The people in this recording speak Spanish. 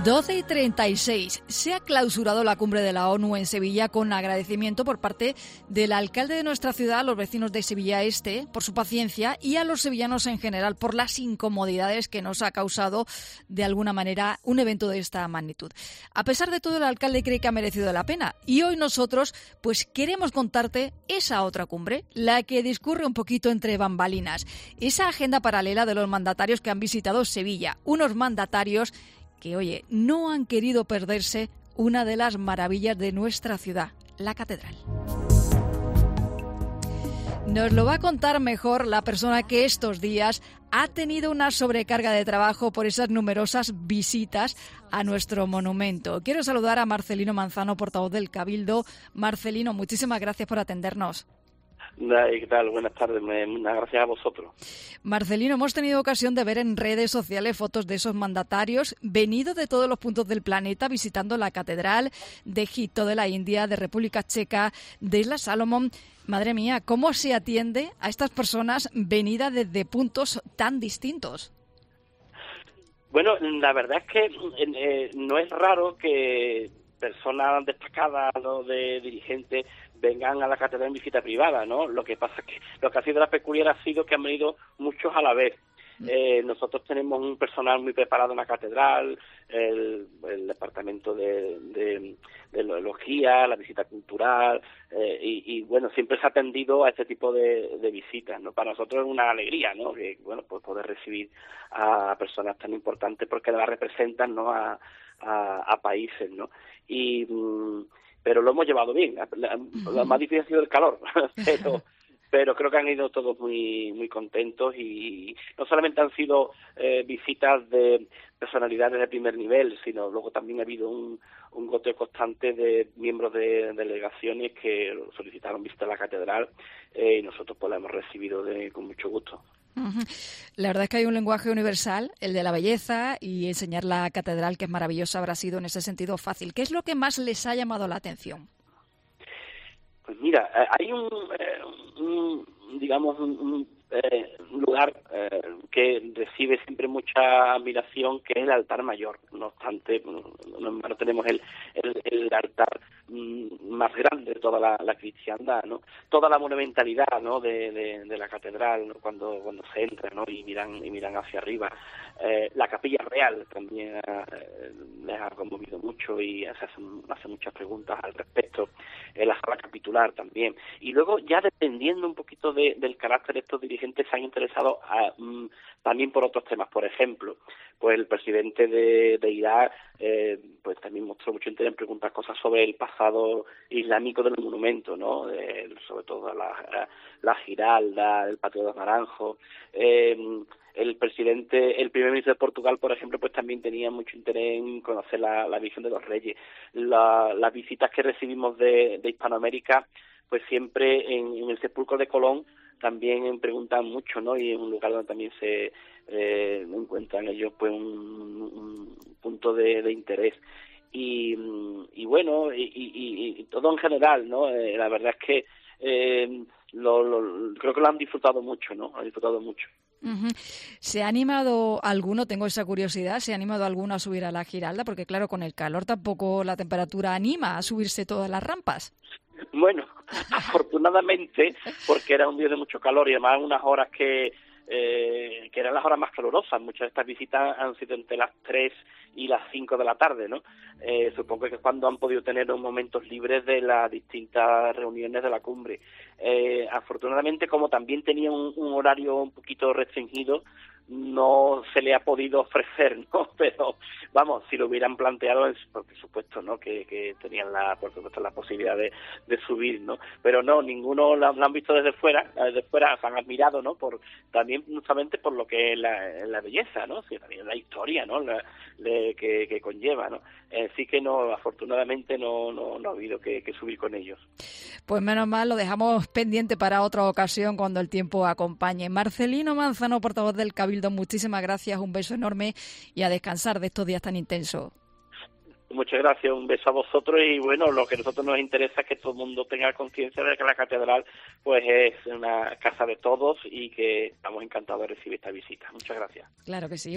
12:36. Se ha clausurado la cumbre de la ONU en Sevilla con agradecimiento por parte del alcalde de nuestra ciudad, a los vecinos de Sevilla Este, por su paciencia y a los sevillanos en general por las incomodidades que nos ha causado de alguna manera un evento de esta magnitud. A pesar de todo, el alcalde cree que ha merecido la pena y hoy nosotros pues queremos contarte esa otra cumbre, la que discurre un poquito entre bambalinas, esa agenda paralela de los mandatarios que han visitado Sevilla, unos mandatarios que, oye, no han querido perderse una de las maravillas de nuestra ciudad, la catedral. Nos lo va a contar mejor la persona que estos días ha tenido una sobrecarga de trabajo por esas numerosas visitas a nuestro monumento. Quiero saludar a Marcelino Manzano, portavoz del Cabildo. Marcelino, muchísimas gracias por atendernos. ¿Qué tal? Buenas tardes. Gracias a vosotros. Marcelino, hemos tenido ocasión de ver en redes sociales fotos de esos mandatarios venidos de todos los puntos del planeta visitando la catedral de Egipto, de la India, de República Checa, de Isla Salomón. Madre mía, ¿cómo se atiende a estas personas venidas desde puntos tan distintos? Bueno, la verdad es que no es raro que personas destacadas, ¿no?, de dirigentes vengan a la catedral en visita privada, ¿no? Lo que pasa es que lo que ha sido la peculiar ha sido que han venido muchos a la vez. Nosotros tenemos un personal muy preparado en la catedral, el departamento de ecología, la visita cultural, y bueno, siempre se ha atendido a este tipo de visitas, ¿no? Para nosotros es una alegría, ¿no? Que, bueno, pues poder recibir a personas tan importantes porque las representan, ¿no?, a países, ¿no? Pero lo hemos llevado bien. Lo más difícil ha sido el calor, pero creo que han ido todos muy contentos y no solamente han sido visitas de personalidades de primer nivel, sino luego también ha habido un goteo constante de miembros de delegaciones que solicitaron visitar la catedral y nosotros pues la hemos recibido con mucho gusto. La verdad es que hay un lenguaje universal, el de la belleza, y enseñar la catedral, que es maravillosa, habrá sido en ese sentido fácil. ¿Qué es lo que más les ha llamado la atención? Pues mira, hay un lugar que recibe siempre mucha admiración, que es el altar mayor. No obstante, no tenemos el altar más grande de toda la cristiandad, ¿no? Toda la monumentalidad, ¿no?, de la catedral, ¿no?, cuando se entra, ¿no?, y miran hacia arriba. La capilla real también les ha conmovido mucho y se hacen muchas preguntas al respecto. La sala capitular también. Y luego, ya dependiendo un poquito del carácter de estos dirigentes, se han interesado también por otros temas. Por ejemplo, pues el presidente de Irak pues también mostró mucho interés en preguntar cosas sobre el pasado islámico del monumento, ¿no? Sobre todo la Giralda, el Patio de los Naranjos. El primer ministro de Portugal, por ejemplo, pues también tenía mucho interés en conocer la Virgen de los Reyes. Las visitas que recibimos de Hispanoamérica, pues siempre en el sepulcro de Colón también preguntan mucho, ¿no? Y en un lugar donde también se encuentran ellos pues un punto de interés. Y bueno, y todo en general, ¿no? La verdad es que creo que lo han disfrutado mucho, ¿no? Han disfrutado mucho. ¿Se ha animado alguno, tengo esa curiosidad, se ha animado alguno a subir a la Giralda? Porque claro, con el calor tampoco la temperatura anima a subirse todas las rampas. Bueno, afortunadamente, porque era un día de mucho calor y además unas horas que eran las horas más calurosas. Muchas de estas visitas han sido entre las 3 y las 5 de la tarde, ¿no? Supongo que es cuando han podido tener unos momentos libres de las distintas reuniones de la cumbre. Afortunadamente, como también tenía un horario un poquito restringido, no se le ha podido ofrecer, ¿no? Pero, vamos, si lo hubieran planteado, por supuesto, ¿no?, que tenían por supuesto la posibilidad de subir, ¿no? Pero no, ninguno lo han visto desde fuera se han admirado, ¿no? También justamente por lo que es la belleza, ¿no? Sí, también la historia, ¿no?, que conlleva, ¿no? Sí que no, afortunadamente no ha habido que subir con ellos. Pues menos mal, lo dejamos pendiente para otra ocasión cuando el tiempo acompañe. Marcelino Manzano, portavoz del Cabildo, muchísimas gracias, un beso enorme y a descansar de estos días tan intensos. Muchas gracias, un beso a vosotros y bueno, lo que a nosotros nos interesa es que todo el mundo tenga conciencia de que la catedral pues es una casa de todos y que estamos encantados de recibir esta visita. Muchas gracias. Claro que sí.